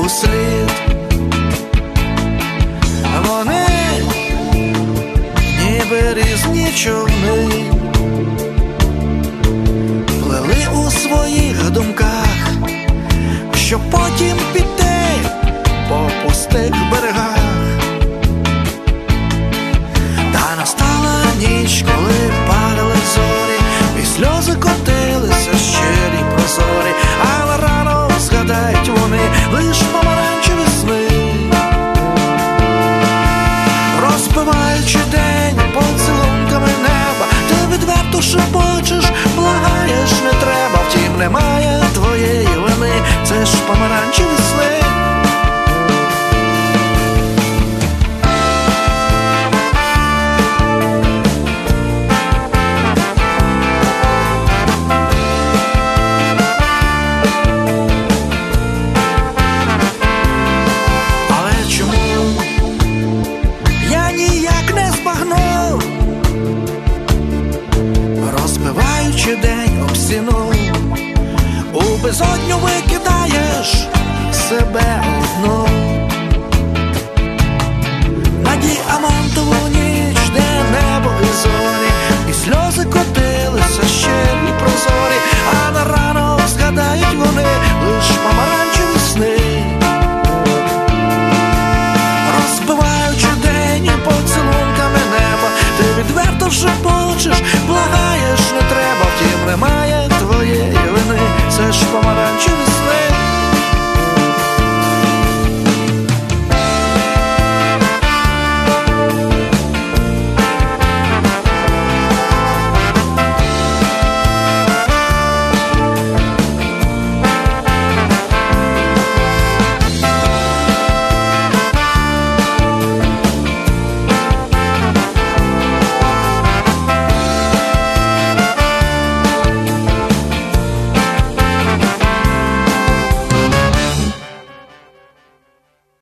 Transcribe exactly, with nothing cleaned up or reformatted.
услід. Вони ніби різні човни, плили у своїх думках, щоб потім піти по пустих берегах. Та настала ніч, коли падали зорі, і сльози котилися щирі прозорі, але рано згадають вони лиш помаранчеві сни. Розбиваючи день поцілунками неба, ти відверто шепочеш, благаєш, не треба, втім немає твоєї вини, це ж помаранчеві сни. Розбиваючи день об стіну, у безодню викидаєш себе одну.